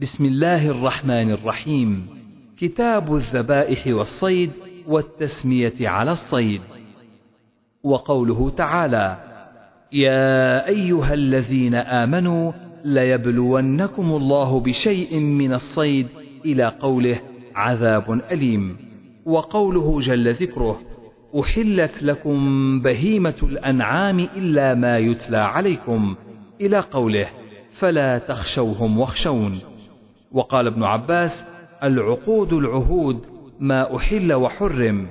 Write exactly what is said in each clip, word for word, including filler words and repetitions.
بسم الله الرحمن الرحيم. كتاب الذبائح والصيد والتسمية على الصيد. وقوله تعالى: يا أيها الذين آمنوا ليبلونكم الله بشيء من الصيد إلى قوله عذاب أليم. وقوله جل ذكره: أحلت لكم بهيمة الأنعام إلا ما يتلى عليكم إلى قوله فلا تخشوهم واخشون. وقال ابن عباس: العقود العهود ما أحل وحرم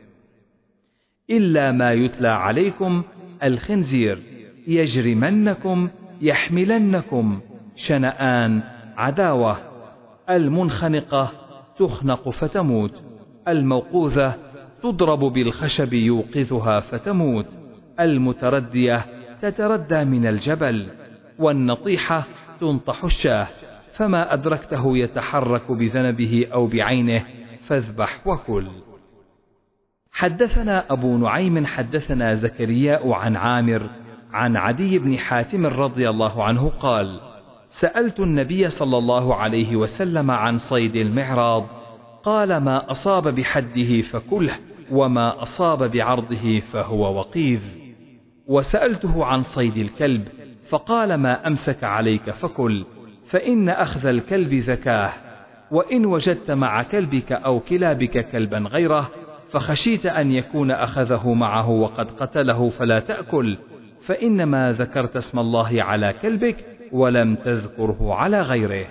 إلا ما يتلى عليكم الخنزير يجرمنكم يحملنكم شنآن عداوة. المنخنقة تخنق فتموت. الموقوذة تضرب بالخشب يوقظها فتموت. المتردية تتردى من الجبل. والنطيحة تنطح الشاه، فما أدركته يتحرك بذنبه أو بعينه فاذبح وكل. حدثنا أبو نعيم حدثنا زكرياء عن عامر عن عدي بن حاتم رضي الله عنه قال: سألت النبي صلى الله عليه وسلم عن صيد المعراض، قال: ما أصاب بحده فكله، وما أصاب بعرضه فهو وقيذ. وسألته عن صيد الكلب، فقال: ما أمسك عليك فكل، فإن أخذ الكلب زكاه. وإن وجدت مع كلبك أو كلابك كلبا غيره فخشيت أن يكون أخذه معه وقد قتله فلا تأكل، فإنما ذكرت اسم الله على كلبك ولم تذكره على غيره.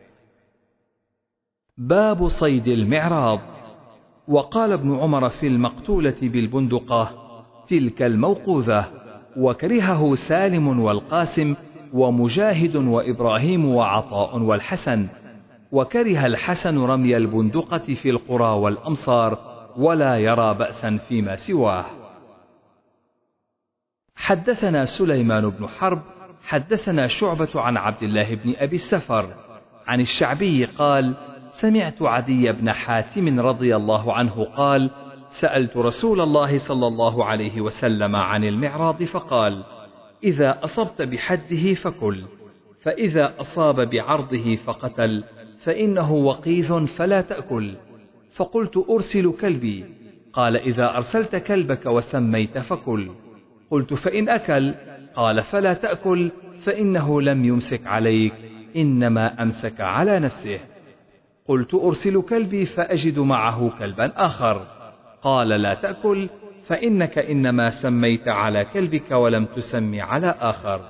باب صيد المعراض. وقال ابن عمر في المقتولة بالبندقة: تلك الموقوذة. وكرهه سالم والقاسم ومجاهد وإبراهيم وعطاء والحسن. وكره الحسن رمي البندقة في القرى والأمصار، ولا يرى بأسا فيما سواه. حدثنا سليمان بن حرب حدثنا شعبة عن عبد الله بن أبي السفر عن الشعبي قال: سمعت عدي بن حاتم رضي الله عنه قال: سألت رسول الله صلى الله عليه وسلم عن المعراض فقال: إذا أصبت بحده فكل، فإذا أصاب بعرضه فقتل فإنه وقيذ فلا تأكل. فقلت: أرسل كلبي؟ قال: إذا أرسلت كلبك وسميت فكل. قلت: فإن أكل؟ قال: فلا تأكل، فإنه لم يمسك عليك، إنما أمسك على نفسه. قلت: أرسل كلبي فأجد معه كلبا آخر؟ قال: لا تأكل، فإنك إنما سميت على كلبك ولم تسمي على آخر.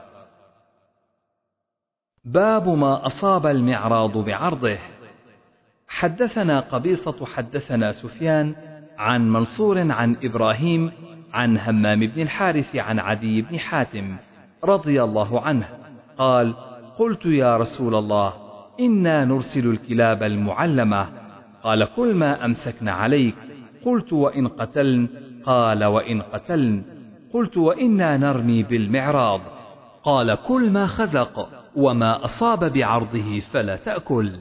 باب ما أصاب المعراض بعرضه. حدثنا قبيصة حدثنا سفيان عن منصور عن إبراهيم عن همام بن الحارث عن عدي بن حاتم رضي الله عنه قال: قلت: يا رسول الله، إنا نرسل الكلاب المعلمة. قال: كل ما أمسكن عليك. قلت: وإن قتلن؟ قال: وإن قتلن. قلت: وإنا نرمي بالمعراض. قال: كل ما خزق، وما أصاب بعرضه فلا تأكل.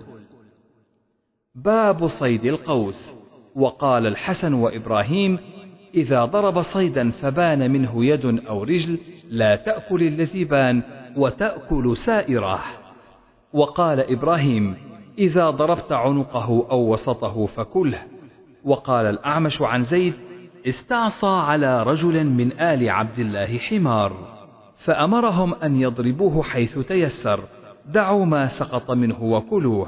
باب صيد القوس. وقال الحسن وإبراهيم: إذا ضرب صيدا فبان منه يد أو رجل لا تأكل الذي بان، وتأكل سائره. وقال إبراهيم: إذا ضربت عنقه أو وسطه فكله. وقال الأعمش عن زيد: استعصى على رجل من آل عبد الله حمار، فأمرهم أن يضربوه حيث تيسر، دعوا ما سقط منه وكلوه.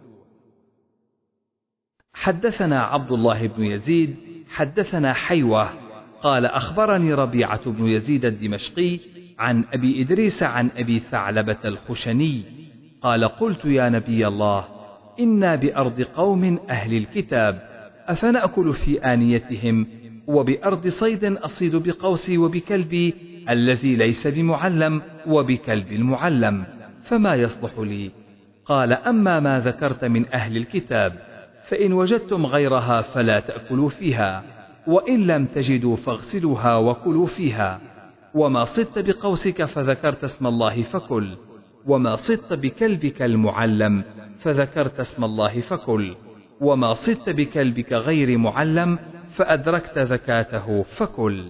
حدثنا عبد الله بن يزيد حدثنا حيوة قال: أخبرني ربيعة بن يزيد الدمشقي عن أبي إدريس عن أبي ثعلبة الخشني قال: قلت: يا نبي الله، إنا بأرض قوم أهل الكتاب، أفنأكل في آنيتهم، وبأرض صيد أصيد بقوسي وبكلبي الذي ليس بمعلم وبكلب المعلم، فما يصلح لي؟ قال: أما ما ذكرت من أهل الكتاب فإن وجدتم غيرها فلا تأكلوا فيها، وإن لم تجدوا فاغسلوها وكلوا فيها. وما صدت بقوسك فذكرت اسم الله فكل، وما صدت بكلبك المعلم فذكرت اسم الله فكل، وما صدت بكلبك غير معلم فأدركت زكاته فكل.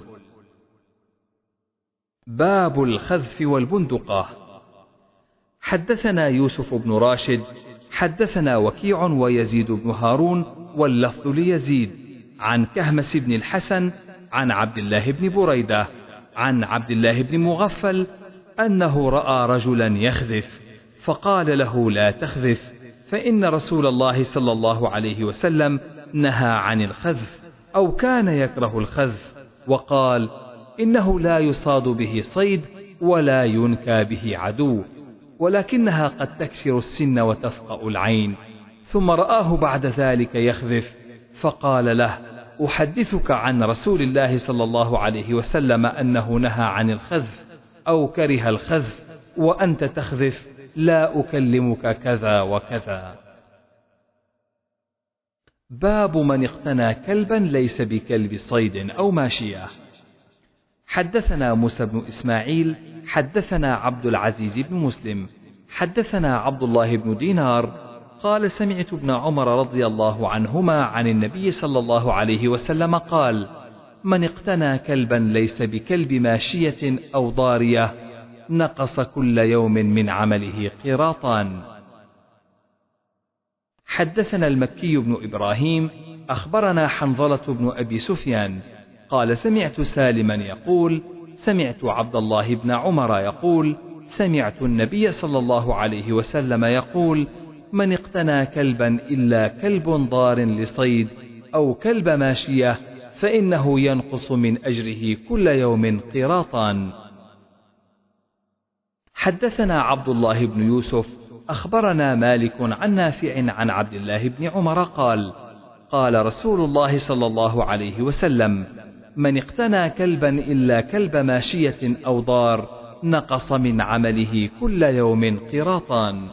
باب الخذف والبندقة. حدثنا يوسف بن راشد حدثنا وكيع ويزيد بن هارون واللفظ ليزيد عن كهمس بن الحسن عن عبد الله بن بريدة عن عبد الله بن مغفل أنه رأى رجلا يخذف فقال له لا تخذف فإن رسول الله صلى الله عليه وسلم نهى عن الخذف أو كان يكره الخذف، وقال إنه لا يصاد به صيد ولا ينكى به عدو، ولكنها قد تكسر السن وتفقأ العين. ثم رآه بعد ذلك يخذف فقال له أحدثك عن رسول الله صلى الله عليه وسلم أنه نهى عن الخذف أو كره الخذف وأنت تخذف، لا أكلمك كذا وكذا. باب من اقتنى كلبا ليس بكلب صيد أو ماشية. حدثنا موسى بن إسماعيل حدثنا عبد العزيز بن مسلم حدثنا عبد الله بن دينار قال سمعت ابن عمر رضي الله عنهما عن النبي صلى الله عليه وسلم قال من اقتنى كلبا ليس بكلب ماشية أو ضارية نقص كل يوم من عمله قيراطان. حدثنا المكي بن إبراهيم أخبرنا حنظلة بن أبي سفيان قال سمعت سالما يقول سمعت عبد الله بن عمر يقول سمعت النبي صلى الله عليه وسلم يقول من اقتنى كلبا إلا كلب ضار لصيد أو كلب ماشية فإنه ينقص من أجره كل يوم قيراطان. حدثنا عبد الله بن يوسف أخبرنا مالك عن نافع عن عبد الله بن عمر قال قال رسول الله صلى الله عليه وسلم من اقتنى كلبا إلا كلب ماشية أو ضار نقص من عمله كل يوم قيراطان.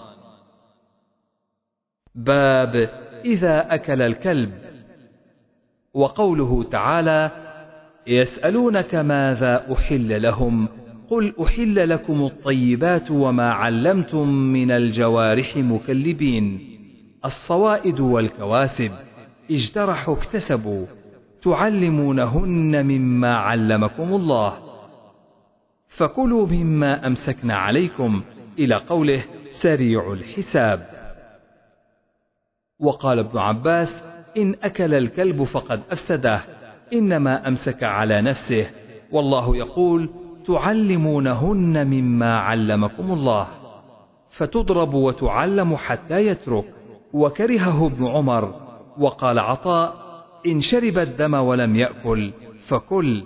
باب إذا أكل الكلب. وقوله تعالى يسألونك ماذا أحل لهم قل أحل لكم الطيبات وما علمتم من الجوارح مكلبين الصوائد والكواسب اجترحوا اكتسبوا تعلمونهن مما علمكم الله فكلوا مما أمسكن عليكم إلى قوله سريع الحساب. وقال ابن عباس إن أكل الكلب فقد أفسده إنما أمسك على نفسه، والله يقول تعلمونهن مما علمكم الله فتضرب وتعلم حتى يترك. وكرهه ابن عمر. وقال عطاء إن شرب الدم ولم يأكل فكل.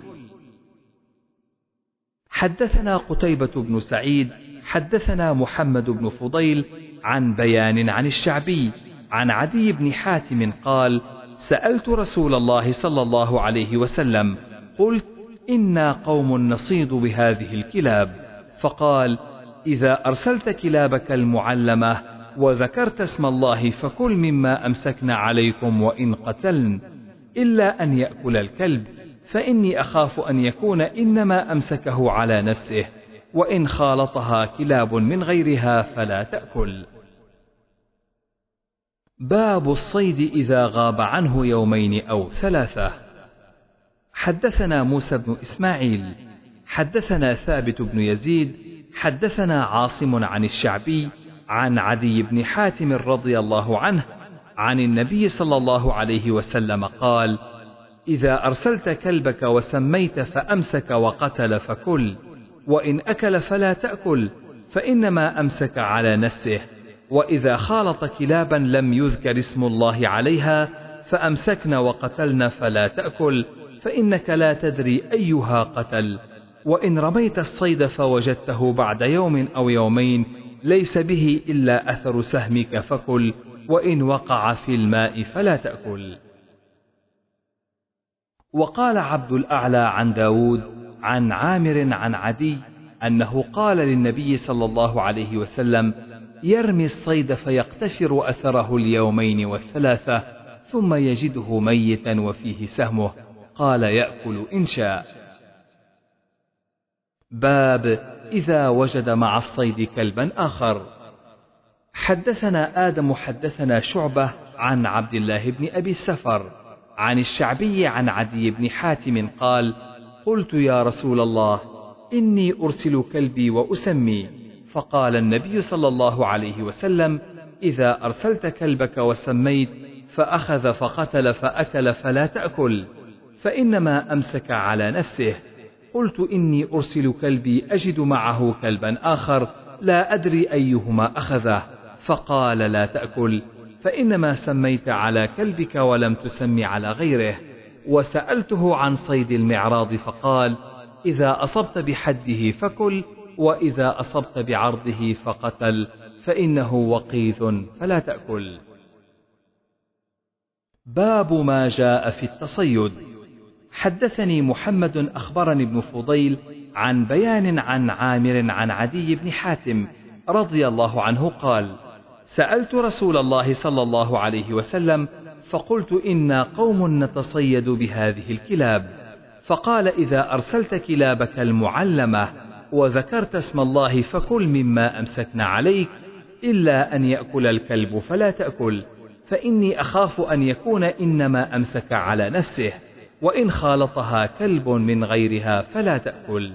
حدثنا قتيبة بن سعيد حدثنا محمد بن فضيل عن بيان عن الشعبي عن عدي بن حاتم قال سألت رسول الله صلى الله عليه وسلم قلت إنا قوم نصيد بهذه الكلاب، فقال إذا أرسلت كلابك المعلمة وذكرت اسم الله فكل مما أمسكن عليكم وإن قتلن إلا أن يأكل الكلب فإني أخاف أن يكون إنما أمسكه على نفسه، وإن خالطها كلاب من غيرها فلا تأكل. باب الصيد إذا غاب عنه يومين أو ثلاثة. حدثنا موسى بن إسماعيل حدثنا ثابت بن يزيد حدثنا عاصم عن الشعبي عن عدي بن حاتم رضي الله عنه عن النبي صلى الله عليه وسلم قال إذا أرسلت كلبك وسميت فأمسك وقتل فكل، وإن أكل فلا تأكل فإنما أمسك على نفسه، وإذا خالط كلابا لم يذكر اسم الله عليها فأمسكن وقتلن فلا تأكل فإنك لا تدري أيها قتل، وإن رميت الصيد فوجدته بعد يوم أو يومين ليس به إلا أثر سهمك فكل، وإن وقع في الماء فلا تأكل. وقال عبد الأعلى عن داود عن عامر عن عدي أنه قال للنبي صلى الله عليه وسلم يرمي الصيد فيقتفر أثره اليومين والثلاثة ثم يجده ميتا وفيه سهمه، قال يأكل إن شاء. باب إذا وجد مع الصيد كلبا آخر. حدثنا آدم حدثنا شعبة عن عبد الله بن أبي السفر عن الشعبي عن عدي بن حاتم قال قلت يا رسول الله إني أرسل كلبي وأسمي، فقال النبي صلى الله عليه وسلم إذا أرسلت كلبك وسميت فأخذ فقتل فأكل فلا تأكل، فإنما أمسك على نفسه. قلت إني أرسل كلبي أجد معه كلبا آخر لا أدري أيهما أخذه، فقال لا تأكل، فإنما سميت على كلبك ولم تسم على غيره. وسألته عن صيد المعراض فقال إذا أصبت بحده فكل، وإذا أصبت بعرضه فقتل، فإنه وقيث فلا تأكل. باب ما جاء في التصيد. حدثني محمد أخبرني ابن فضيل عن بيان عن عامر عن عدي بن حاتم رضي الله عنه قال سألت رسول الله صلى الله عليه وسلم فقلت إنا قوم نتصيد بهذه الكلاب، فقال إذا أرسلت كلابك المعلمة وذكرت اسم الله فكل مما أمسكنا عليك، إلا أن يأكل الكلب فلا تأكل، فإني أخاف أن يكون إنما أمسك على نفسه، وإن خالطها كلب من غيرها فلا تأكل.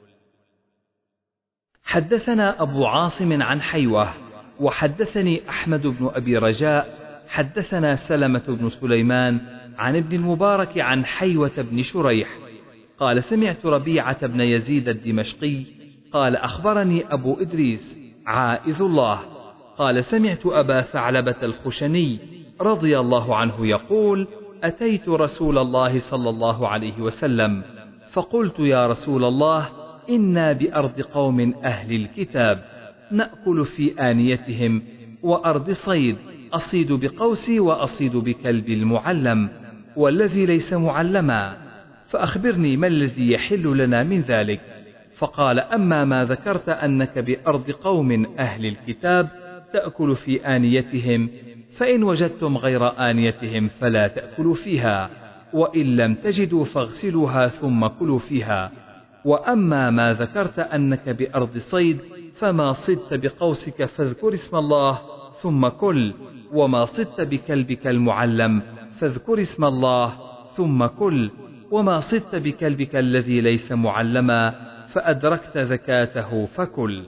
حدثنا أبو عاصم عن حيوة، وحدثني أحمد بن أبي رجاء حدثنا سلمة بن سليمان عن ابن المبارك عن حيوة بن شريح قال سمعت ربيعة بن يزيد الدمشقي قال أخبرني أبو إدريس عائذ الله قال سمعت أبا ثعلبة الخشني رضي الله عنه يقول أتيت رسول الله صلى الله عليه وسلم فقلت يا رسول الله إنا بأرض قوم أهل الكتاب نأكل في آنيتهم وأرض صيد، أصيد بقوسي وأصيد بكلب المعلم والذي ليس معلما، فأخبرني ما الذي يحل لنا من ذلك؟ فقال أما ما ذكرت أنك بأرض قوم أهل الكتاب تأكل في آنيتهم، فإن وجدتم غير آنيتهم فلا تأكلوا فيها، وإن لم تجدوا فاغسلوها ثم كلوا فيها. وأما ما ذكرت أنك بأرض صيد فما صدت بقوسك فاذكر اسم الله ثم كل، وما صدت بكلبك المعلم فاذكر اسم الله ثم كل، وما صدت بكلبك الذي ليس معلما فأدركت زكاته فكل.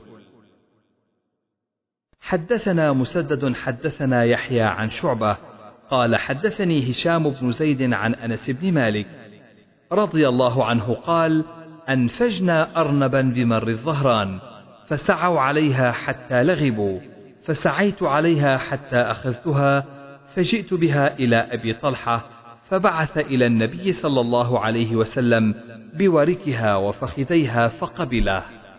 حدثنا مسدد حدثنا يحيى عن شعبة قال حدثني هشام بن زيد عن أنس بن مالك رضي الله عنه قال أنفجنا أرنبا بمر الظهران فسعوا عليها حتى لغبوا، فسعيت عليها حتى أخذتها فجئت بها إلى أبي طلحة فبعث إلى النبي صلى الله عليه وسلم بوركها وفخذيها فقبله.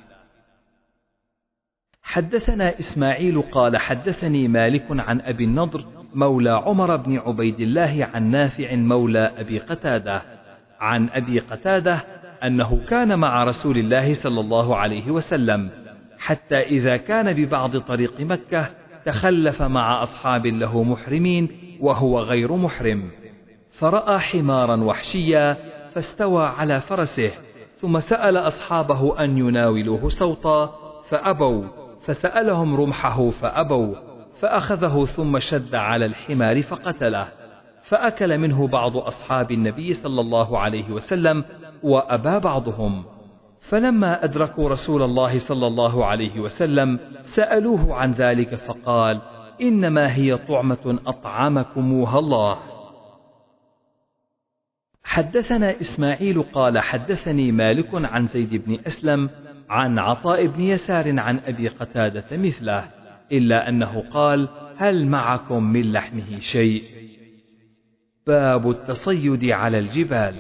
حدثنا إسماعيل قال حدثني مالك عن أبي النضر مولى عمر بن عبيد الله عن نافع مولى أبي قتادة عن أبي قتادة أنه كان مع رسول الله صلى الله عليه وسلم حتى إذا كان ببعض طريق مكة تخلف مع أصحاب له محرمين وهو غير محرم، فرأى حمارا وحشيا فاستوى على فرسه، ثم سأل أصحابه أن يناولوه سوطا فأبوا، فسألهم رمحه فأبوا، فأخذه ثم شد على الحمار فقتله، فأكل منه بعض أصحاب النبي صلى الله عليه وسلم وأبى بعضهم. فلما أدركوا رسول الله صلى الله عليه وسلم سألوه عن ذلك فقال إنما هي طعمة أطعمكموها الله. حدثنا إسماعيل قال حدثني مالك عن زيد بن أسلم عن عطاء بن يسار عن أبي قتادة مثله، إلا أنه قال هل معكم من لحمه شيء؟ باب التصيد على الجبال.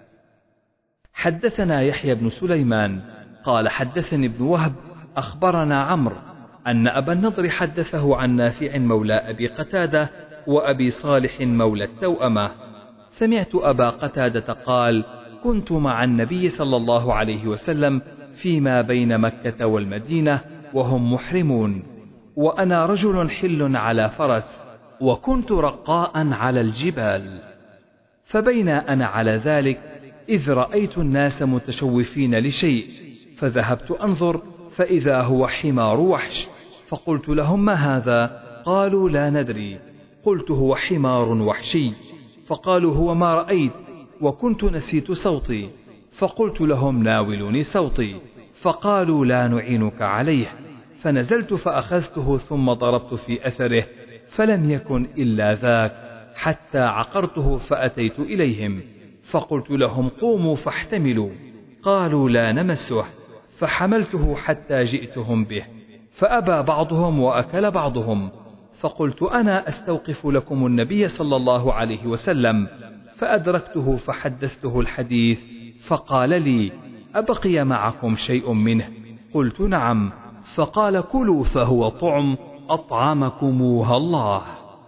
حدثنا يحيى بن سليمان قال حدثني ابن وهب أخبرنا عمرو أن أبا النضر حدثه عن نافع مولى أبي قتادة وأبي صالح مولى التوأمة سمعت أبا قتادة قال كنت مع النبي صلى الله عليه وسلم فيما بين مكة والمدينة وهم محرمون، وأنا رجل حل على فرس، وكنت رقاء على الجبال، فبين أنا على ذلك إذ رأيت الناس متشوفين لشيء، فذهبت أنظر فإذا هو حمار وحش، فقلت لهم ما هذا؟ قالوا لا ندري. قلت هو حمار وحشي، فقالوا هو ما رأيت، وكنت نسيت صوتي، فقلت لهم ناولوني صوتي، فقالوا لا نعينك عليه، فنزلت فأخذته ثم ضربت في أثره فلم يكن إلا ذاك، حتى عقرته فأتيت إليهم فقلت لهم قوموا فاحتملوا، قالوا لا نمسه، فحملته حتى جئتهم به، فأبى بعضهم وأكل بعضهم، فقلت أنا أستوقف لكم النبي صلى الله عليه وسلم، فأدركته فحدثته الحديث، فقال لي أبقي معكم شيء منه؟ قلت نعم، فقال كلوا فهو طعم أطعمكموها الله.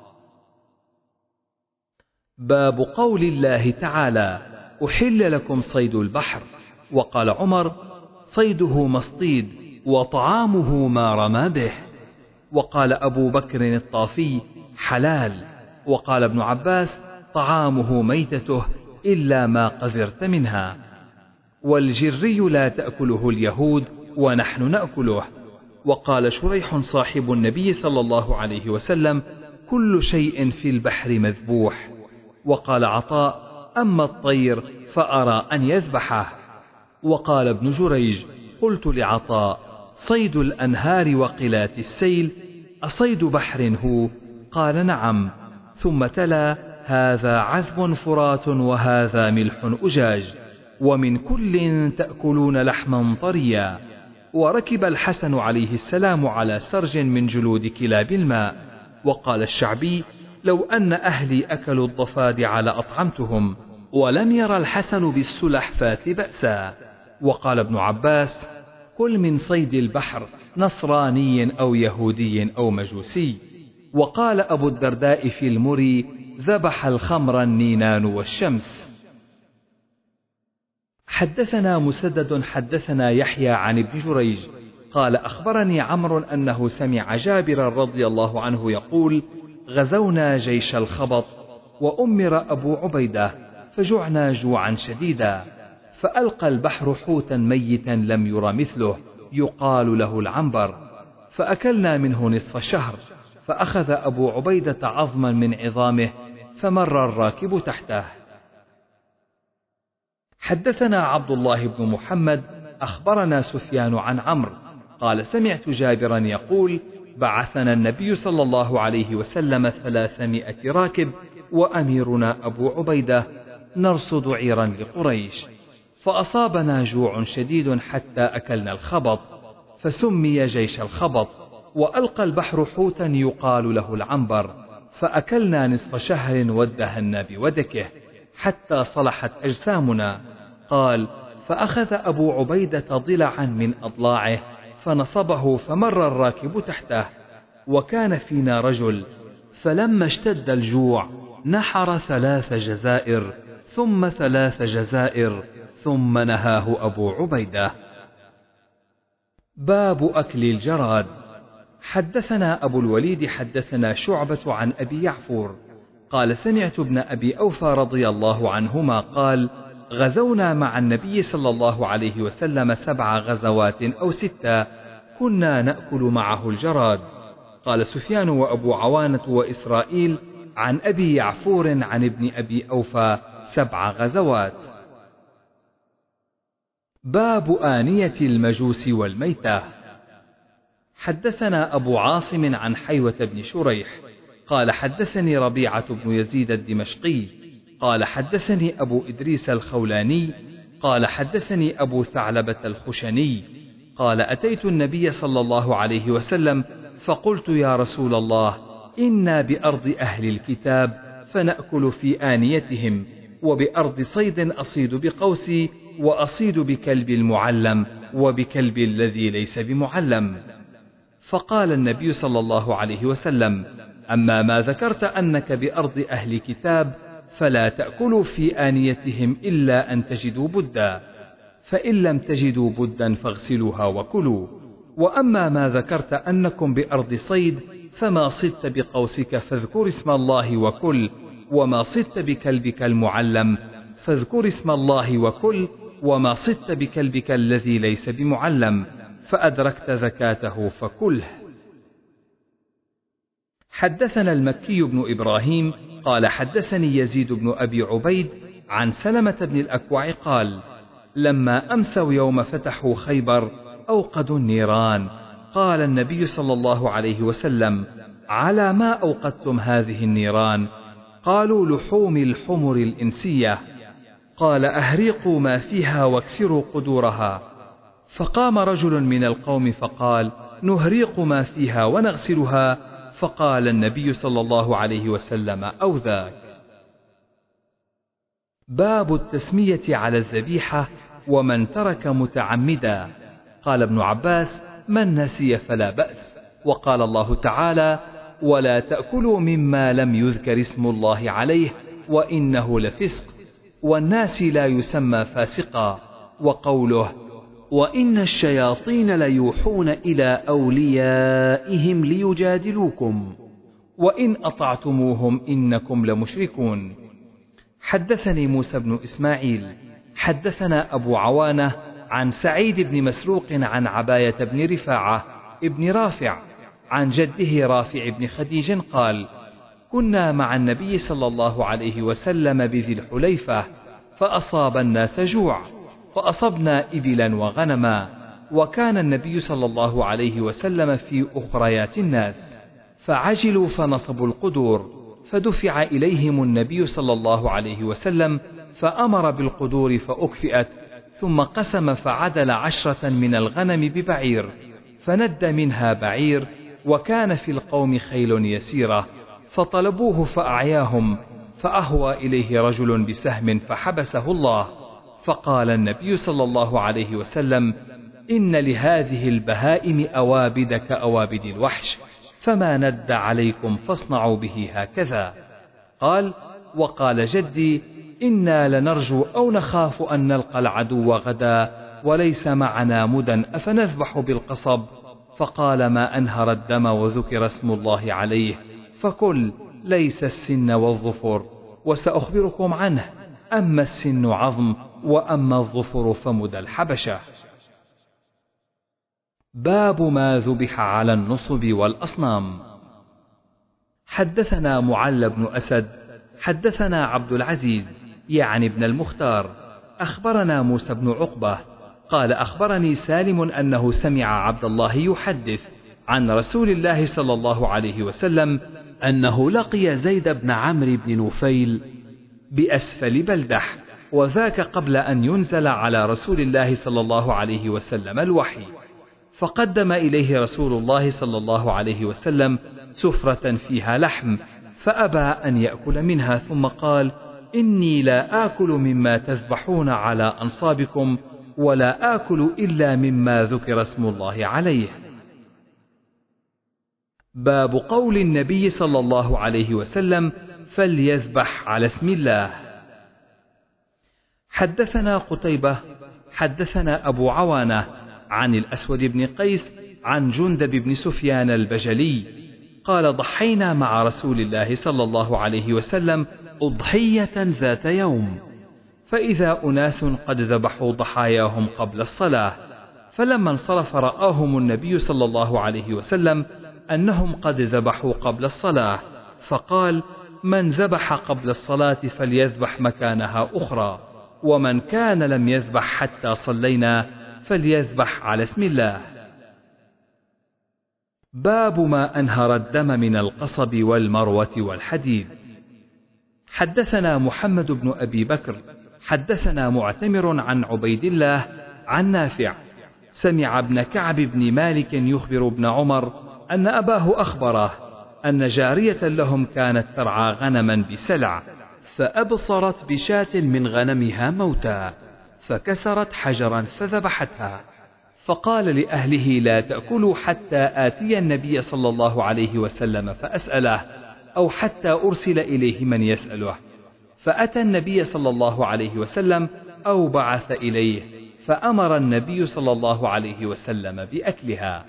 باب قول الله تعالى أحل لكم صيد البحر. وقال عمر صيده مصطيد وطعامه ما رمى به. وقال أبو بكر الطافي حلال. وقال ابن عباس طعامه ميتته إلا ما قذرت منها. والجري لا تأكله اليهود ونحن نأكله. وقال شريح صاحب النبي صلى الله عليه وسلم كل شيء في البحر مذبوح. وقال عطاء أما الطير فأرى أن يذبحه. وقال ابن جريج قلت لعطاء صيد الأنهار وقلات السيل أصيد بحر هو؟ قال نعم. ثم تلا هذا عذب فرات وهذا ملح أجاج ومن كل تأكلون لحما طريا. وركب الحسن عليه السلام على سرج من جلود كلاب الماء. وقال الشعبي لو أن أهلي أكلوا الضفادع لأطعمتهم. ولم ير الحسن بالسلحفاة بأسا. وقال ابن عباس كل من صيد البحر نصراني أو يهودي أو مجوسي. وقال أبو الدرداء في المري ذبح الخمر النينان والشمس. حدثنا مسدد حدثنا يحيى عن ابن جريج قال أخبرني عمرو أنه سمع جابر رضي الله عنه يقول غزونا جيش الخبط وأمر أبو عبيدة فجعنا جوعا شديدا، فألقى البحر حوتا ميتا لم ير مثله يقال له العنبر، فأكلنا منه نصف شهر، فأخذ أبو عبيدة عظما من عظامه فمر الراكب تحته. حدثنا عبد الله بن محمد أخبرنا سفيان عن عمرو قال سمعت جابرا يقول بعثنا النبي صلى الله عليه وسلم ثلاثمائة راكب وأميرنا أبو عبيدة نرصد عيرا لقريش، فأصابنا جوع شديد حتى أكلنا الخبط، فسمي جيش الخبط. وألقى البحر حوتا يقال له العنبر، فأكلنا نصف شهر وادهنا بودكه حتى صلحت أجسامنا. قال فأخذ أبو عبيدة ضلعا من أضلاعه فنصبه فمر الراكب تحته، وكان فينا رجل، فلما اشتد الجوع نحر ثلاث جزائر ثم ثلاث جزائر ثم نهاه أبو عبيدة. باب أكل الجراد. حدثنا أبو الوليد حدثنا شعبة عن أبي يعفور قال سمعت ابن أبي أوفى رضي الله عنهما قال غزونا مع النبي صلى الله عليه وسلم سبع غزوات أو ستة كنا نأكل معه الجراد. قال سفيان وأبو عوانة وإسرائيل عن أبي يعفور عن ابن أبي أوفى سبع غزوات. باب آنية المجوس والميتة. حدثنا أبو عاصم عن حيوة بن شريح قال حدثني ربيعة بن يزيد الدمشقي قال حدثني أبو إدريس الخولاني قال حدثني أبو ثعلبة الخشني قال أتيت النبي صلى الله عليه وسلم فقلت يا رسول الله إنا بأرض أهل الكتاب فنأكل في آنيتهم، وبأرض صيد أصيد بقوسي وأصيد بكلب المعلم وبكلب الذي ليس بمعلم. فقال النبي صلى الله عليه وسلم أما ما ذكرت أنك بأرض أهل كتاب فلا تأكلوا في آنيتهم إلا أن تجدوا بدا، فإن لم تجدوا بدا فاغسلوها وكلوا. وأما ما ذكرت أنكم بأرض صيد فما صدت بقوسك فاذكر اسم الله وكل، وما صدت بكلبك المعلم فاذكر اسم الله وكل، وما صدت بكلبك الذي ليس بمعلم فأدركت ذكاته فكله. حدثنا المكي بن إبراهيم قال حدثني يزيد بن أبي عبيد عن سلمة بن الأكوع قال لما أمسوا يوم فتحوا خيبر أوقدوا النيران، قال النبي صلى الله عليه وسلم: على ما أوقدتم هذه النيران؟ قالوا: لحوم الحمر الإنسية. قال: أهريقوا ما فيها واكسروا قدورها. فقام رجل من القوم فقال: نهريق ما فيها ونغسلها. فقال النبي صلى الله عليه وسلم: أو ذاك. باب التسمية على الذبيحة ومن ترك متعمدا. قال ابن عباس: من نسي فلا بأس. وقال الله تعالى: ولا تأكلوا مما لم يذكر اسم الله عليه وإنه لفسق. والناس لا يسمى فاسقا. وقوله: وإن الشياطين ليوحون إلى أوليائهم ليجادلوكم وإن أطعتموهم إنكم لمشركون. حدثني موسى بن إسماعيل حدثنا أبو عوانة عن سعيد بن مسروق عن عباية بن رفاعة ابن رافع عن جده رافع بن خديج قال: كنا مع النبي صلى الله عليه وسلم بذي الحليفة فأصاب الناس جوع فأصبنا إبلا وغنما، وكان النبي صلى الله عليه وسلم في أخريات الناس، فعجلوا فنصبوا القدور، فدفع إليهم النبي صلى الله عليه وسلم فأمر بالقدور فأكفئت، ثم قسم فعدل عشرة من الغنم ببعير، فند منها بعير، وكان في القوم خيل يسيرة، فطلبوه فأعياهم، فأهوى إليه رجل بسهم فحبسه الله، فقال النبي صلى الله عليه وسلم: إن لهذه البهائم أوابد كأوابد الوحش، فما ند عليكم فاصنعوا به هكذا. قال: وقال جدي: إنا لنرجو أو نخاف أن نلقى العدو غدا وليس معنا مدى أفنذبح بالقصب؟ فقال: ما أنهر الدم وذكر اسم الله عليه فكل، ليس السن والظفر، وسأخبركم عنه، أما السن عظم وأما الظفر فمدى الحبشة. باب ما ذبح على النصب والأصنام. حدثنا معل بن أسد حدثنا عبد العزيز يعني ابن المختار أخبرنا موسى بن عقبة قال: أخبرني سالم أنه سمع عبد الله يحدث عن رسول الله صلى الله عليه وسلم أنه لقي زيد بن عمرو بن نفيل بأسفل بلدح، وذاك قبل أن ينزل على رسول الله صلى الله عليه وسلم الوحي، فقدم إليه رسول الله صلى الله عليه وسلم سفرة فيها لحم، فأبى أن يأكل منها، ثم قال: إني لا آكل مما تذبحون على أنصابكم، ولا آكل إلا مما ذكر اسم الله عليه. باب قول النبي صلى الله عليه وسلم: فليذبح على اسم الله. حدثنا قتيبة حدثنا أبو عوانة عن الأسود بن قيس عن جندب بن سفيان البجلي قال: ضحينا مع رسول الله صلى الله عليه وسلم أضحية ذات يوم، فإذا أناس قد ذبحوا ضحاياهم قبل الصلاة، فلما انصرف رآهم النبي صلى الله عليه وسلم أنهم قد ذبحوا قبل الصلاة، فقال: من ذبح قبل الصلاة فليذبح مكانها أخرى، ومن كان لم يذبح حتى صلينا فليذبح على اسم الله. باب ما أنهر الدم من القصب والمروة والحديد. حدثنا محمد بن أبي بكر حدثنا معتمر عن عبيد الله عن نافع سمع ابن كعب بن مالك يخبر ابن عمر أن أباه أخبره أن جارية لهم كانت ترعى غنما بسلع، فأبصرت بشاة من غنمها موتى، فكسرت حجرا فذبحتها، فقال لأهله: لا تأكلوا حتى آتي النبي صلى الله عليه وسلم فأسأله، أو حتى أرسل إليه من يسأله، فأتى النبي صلى الله عليه وسلم أو بعث إليه، فأمر النبي صلى الله عليه وسلم بأكلها.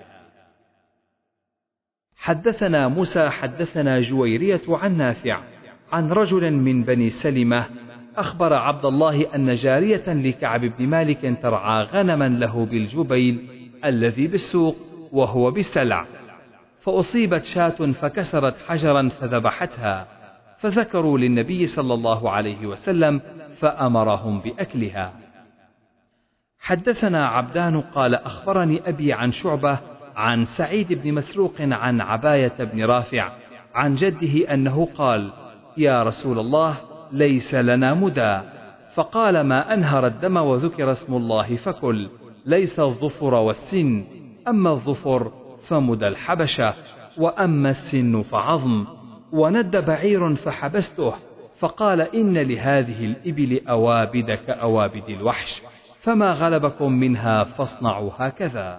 حدثنا موسى حدثنا جويرية عن نافع عن رجل من بني سلمة أخبر عبد الله أن جارية لكعب بن مالك ترعى غنما له بالجبيل الذي بالسوق وهو بسلع، فأصيبت شاة فكسرت حجرا فذبحتها، فذكروا للنبي صلى الله عليه وسلم فأمرهم بأكلها. حدثنا عبدان قال: أخبرني أبي عن شعبة عن سعيد بن مسروق عن عباية بن رافع عن جده أنه قال: يا رسول الله، ليس لنا مدى. فقال: ما أنهر الدم وذكر اسم الله فكل، ليس الظفر والسن، أما الظفر فمدى الحبشة، وأما السن فعظم. وند بعير فحبسته، فقال: إن لهذه الإبل أوابد كأوابد الوحش، فما غلبكم منها فاصنعوا هكذا.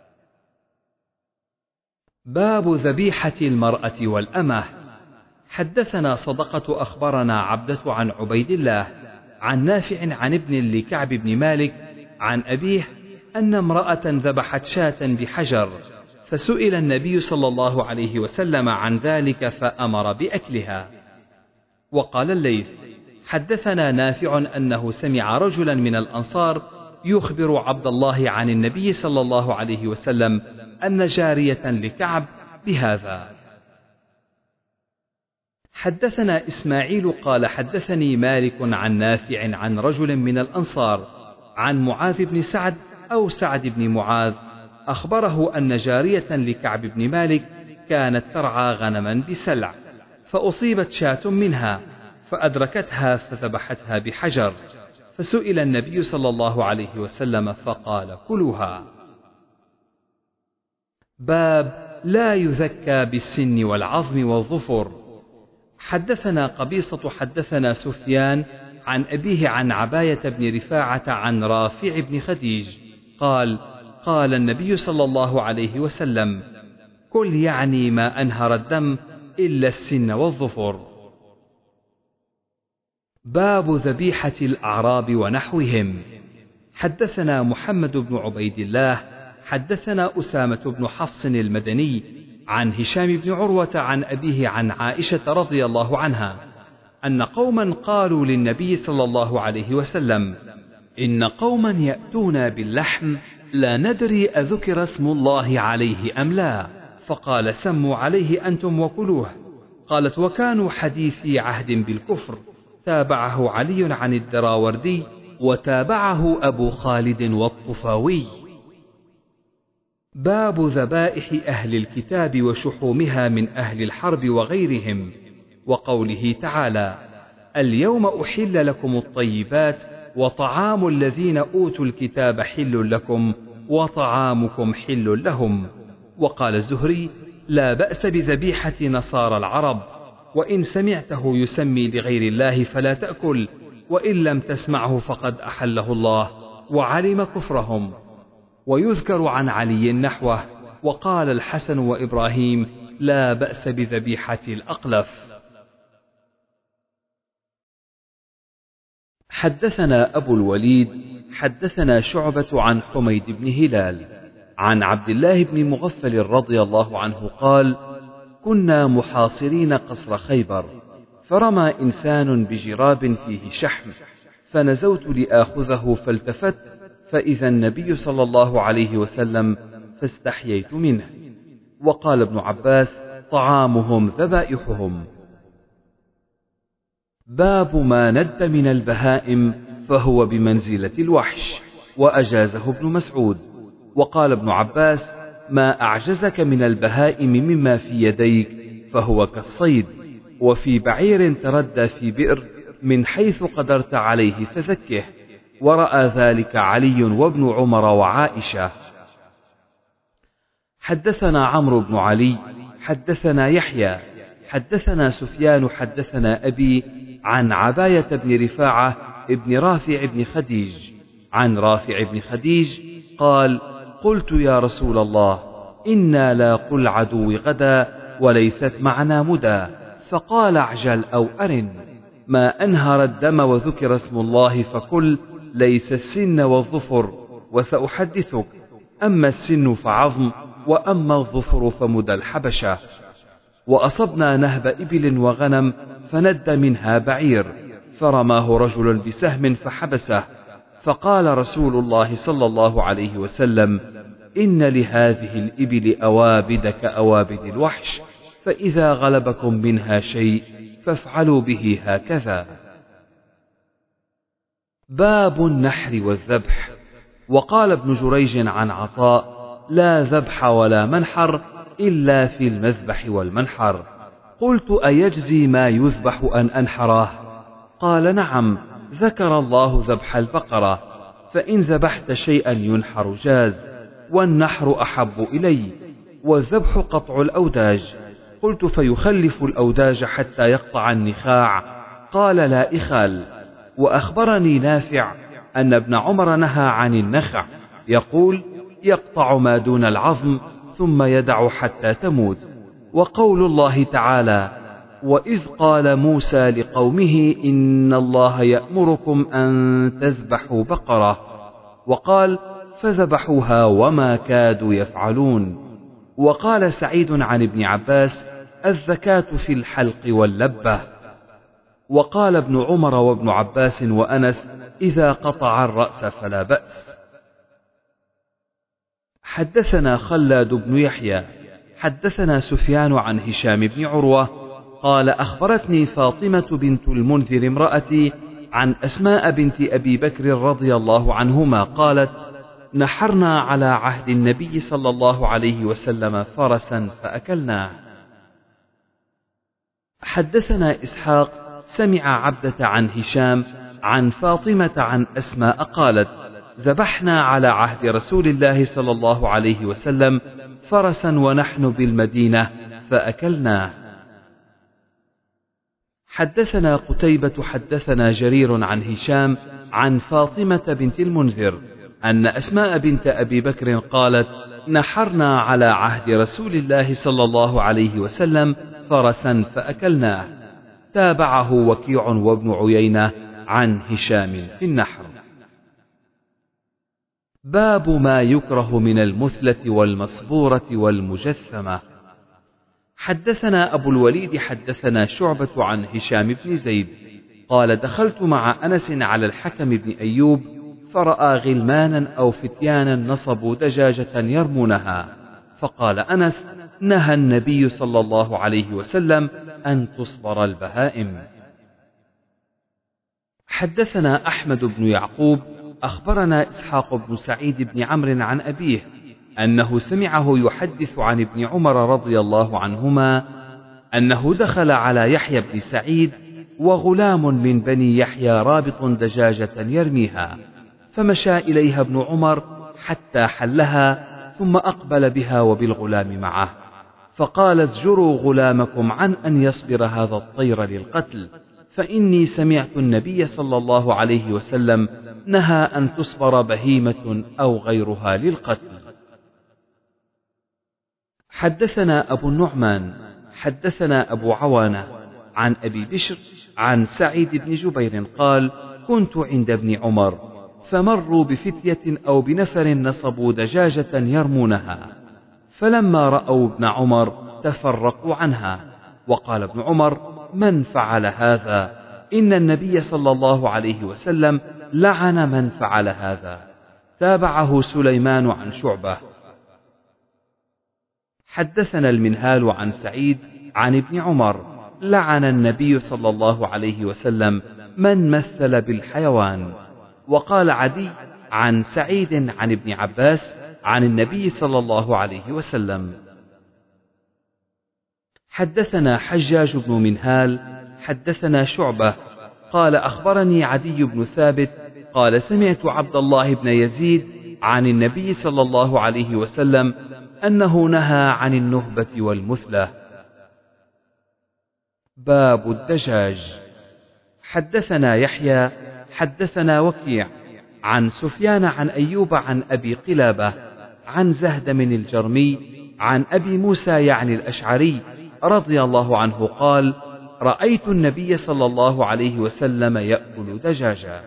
باب ذبيحة المرأة والأمة. حدثنا صدقة أخبرنا عبدة عن عبيد الله عن نافع عن ابن لكعب بن مالك عن أبيه أن امرأة ذبحت شاة بحجر، فسئل النبي صلى الله عليه وسلم عن ذلك فأمر بأكلها. وقال الليث: حدثنا نافع أنه سمع رجلا من الأنصار يخبر عبد الله عن النبي صلى الله عليه وسلم أن جارية لكعب بهذا. حدثنا إسماعيل قال حدثني مالك عن نافع عن رجل من الأنصار عن معاذ بن سعد أو سعد بن معاذ أخبره أن جارية لكعب بن مالك كانت ترعى غنما بسلع، فأصيبت شاة منها فأدركتها فذبحتها بحجر، فسئل النبي صلى الله عليه وسلم فقال: كلوها. باب لا يزكى بالسن والعظم والظفر. حدثنا قبيصة حدثنا سفيان عن أبيه عن عباية بن رفاعة عن رافع بن خديج قال: قال النبي صلى الله عليه وسلم: كل يعني ما أنهر الدم إلا السن والظفر. باب ذبيحة الأعراب ونحوهم. حدثنا محمد بن عبيد الله حدثنا أسامة بن حفص المدني عن هشام بن عروة عن أبيه عن عائشة رضي الله عنها أن قوما قالوا للنبي صلى الله عليه وسلم: إن قوما يأتون باللحم لا ندري أذكر اسم الله عليه أم لا، فقال: سموا عليه أنتم وكلوه. قالت: وكانوا حديثي عهد بالكفر. تابعه علي عن الدراوردي وتابعه أبو خالد والطفاوي. باب ذبائح أهل الكتاب وشحومها من أهل الحرب وغيرهم، وقوله تعالى: اليوم أحل لكم الطيبات وطعام الذين أوتوا الكتاب حل لكم وطعامكم حل لهم. وقال الزهري: لا بأس بذبيحة نصارى العرب، وإن سمعته يسمي لغير الله فلا تأكل، وإن لم تسمعه فقد أحله الله وعلم كفرهم. ويذكر عن علي نحوه. وقال الحسن وإبراهيم: لا بأس بذبيحة الأقلف. حدثنا أبو الوليد حدثنا شعبة عن حميد بن هلال عن عبد الله بن مغفل رضي الله عنه قال: كنا محاصرين قصر خيبر، فرمى إنسان بجراب فيه شحم، فنزوت لآخذه فالتفت فإذا النبي صلى الله عليه وسلم فاستحييت منه. وقال ابن عباس: طعامهم ذبائحهم. باب ما ند من البهائم فهو بمنزلة الوحش، وأجازه ابن مسعود. وقال ابن عباس: ما أعجزك من البهائم مما في يديك فهو كالصيد، وفي بعير تردى في بئر من حيث قدرت عليه فذكه. ورأى ذلك علي وابن عمر وعائشة. حدثنا عمرو بن علي حدثنا يحيى حدثنا سفيان حدثنا أبي عن عباية بن رفاعة ابن رافع بن خديج عن رافع بن خديج قال: قلت يا رسول الله، إنا لاقوا العدو غدا وليست معنا مدى، فقال: اعجل أو أرن. ما أنهر الدم وذكر اسم الله فكل، ليس السن والظفر، وسأحدثك. أما السن فعظم، وأما الظفر فمدى الحبشة. وأصبنا نهب إبل وغنم فند منها بعير، فرماه رجل بسهم فحبسه، فقال رسول الله صلى الله عليه وسلم: إن لهذه الإبل أوابد كأوابد الوحش، فإذا غلبكم منها شيء فافعلوا به هكذا. باب النحر والذبح. وقال ابن جريج عن عطاء: لا ذبح ولا منحر إلا في المذبح والمنحر. قلت أيجزي ما يذبح أن أنحره؟ قال نعم، ذكر الله ذبح البقرة، فإن ذبحت شيئا ينحر جاز، والنحر أحب إلي، والذبح قطع الأوداج. قلت فيخلف الأوداج حتى يقطع النخاع؟ قال لا إخال. وأخبرني نافع أن ابن عمر نهى عن النخع، يقول يقطع ما دون العظم ثم يدع حتى تموت. وقول الله تعالى وإذ قال موسى لقومه إن الله يأمركم أن تذبحوا بقرة، وقال فذبحوها وما كادوا يفعلون. وقال سعيد عن ابن عباس الزكاة في الحلق واللبة. وقال ابن عمر وابن عباس وأنس إذا قطع الرأس فلا بأس. حدثنا خلاد بن يحيى حدثنا سفيان عن هشام بن عروة قال أخبرتني فاطمة بنت المنذر امرأتي عن أسماء بنت أبي بكر رضي الله عنهما قالت نحرنا على عهد النبي صلى الله عليه وسلم فرسا فأكلناه. حدثنا إسحاق سمع عبدة عن هشام عن فاطمة عن أسماء قالت ذبحنا على عهد رسول الله صلى الله عليه وسلم فرسا ونحن بالمدينة فأكلناه. حدثنا قتيبة حدثنا جرير عن هشام عن فاطمة بنت المنذر أن أسماء بنت أبي بكر قالت نحرنا على عهد رسول الله صلى الله عليه وسلم فرسا فأكلناه. تابعه وكيع وابن عيينة عن هشام في النحر. باب ما يكره من المثلة والمصبورة والمجثمة. حدثنا أبو الوليد حدثنا شعبة عن هشام بن زيد قال دخلت مع أنس على الحكم بن أيوب فرأى غلمانا أو فتيانا نصبوا دجاجة يرمونها، فقال أنس نهى النبي صلى الله عليه وسلم أن تصبر البهائم. حدثنا أحمد بن يعقوب أخبرنا إسحاق بن سعيد بن عمرو عن أبيه أنه سمعه يحدث عن ابن عمر رضي الله عنهما أنه دخل على يحيى بن سعيد وغلام من بني يحيى رابط دجاجة يرميها، فمشى إليها ابن عمر حتى حلها ثم أقبل بها وبالغلام معه، فقال ازجروا غلامكم عن أن يصبر هذا الطير للقتل، فإني سمعت النبي صلى الله عليه وسلم نهى أن تصبر بهيمة أو غيرها للقتل. حدثنا أبو النعمان حدثنا أبو عوانة عن أبي بشر عن سعيد بن جبير قال كنت عند ابن عمر فمروا بفتية أو بنفر نصبوا دجاجة يرمونها، فلما رأوا ابن عمر تفرقوا عنها، وقال ابن عمر من فعل هذا؟ إن النبي صلى الله عليه وسلم لعن من فعل هذا. تابعه سليمان عن شعبة. حدثنا المنهال عن سعيد عن ابن عمر لعن النبي صلى الله عليه وسلم من مثل بالحيوان. وقال عدي عن سعيد عن ابن عباس عن النبي صلى الله عليه وسلم. حدثنا حجاج بن منهال حدثنا شعبة قال أخبرني عدي بن ثابت قال سمعت عبد الله بن يزيد عن النبي صلى الله عليه وسلم أنه نهى عن النهبة والمثلة. باب الدجاج. حدثنا يحيى حدثنا وكيع عن سفيان عن أيوب عن أبي قلابة عن زهدم الجرمي عن أبي موسى يعني الأشعري رضي الله عنه قال رأيت النبي صلى الله عليه وسلم يأكل دجاجا.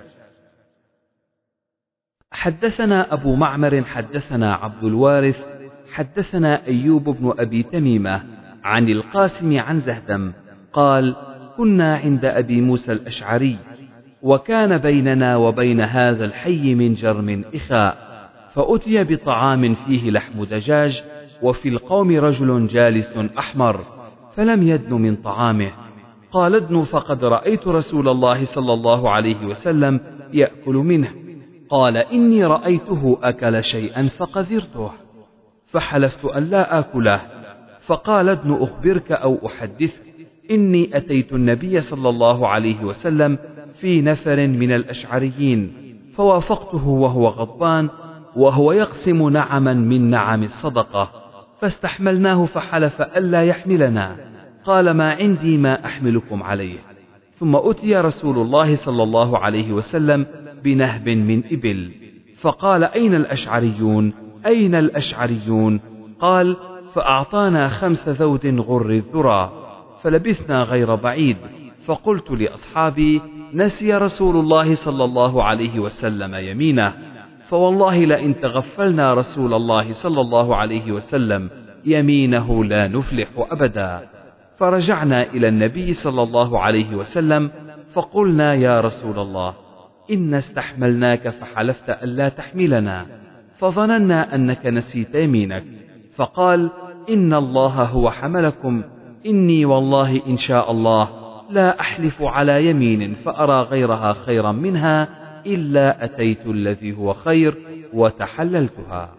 حدثنا أبو معمر حدثنا عبد الوارث حدثنا أيوب بن أبي تميمة عن القاسم عن زهدم قال كنا عند أبي موسى الأشعري وكان بيننا وبين هذا الحي من جرم إخاء، فأتي بطعام فيه لحم دجاج وفي القوم رجل جالس أحمر فلم يدن من طعامه، قال ادن فقد رأيت رسول الله صلى الله عليه وسلم يأكل منه، قال إني رأيته أكل شيئا فقذرته، فحلفت أن لا آكله، فقال ابن أخبرك أو أحدثك إني أتيت النبي صلى الله عليه وسلم في نفر من الأشعريين، فوافقته وهو غضبان وهو يقسم نعما من نعم الصدقة، فاستحملناه فحلف ألا يحملنا، قال ما عندي ما أحملكم عليه. ثم أتي رسول الله صلى الله عليه وسلم بنهب من إبل، فقال أين الأشعريون؟ أين الأشعريون؟ قال فأعطانا خمس ذود غر الذرى، فلبثنا غير بعيد، فقلت لأصحابي نسي رسول الله صلى الله عليه وسلم يمينه، فوالله لئن تغفلنا رسول الله صلى الله عليه وسلم يمينه لا نفلح أبدا. فرجعنا إلى النبي صلى الله عليه وسلم فقلنا يا رسول الله إن استحملناك فحلفت ألا تحملنا، فظننا أنك نسيت يمينك، فقال إن الله هو حملكم، إني والله إن شاء الله لا أحلف على يمين فأرى غيرها خيرا منها إلا أتيت الذي هو خير وتحللتها.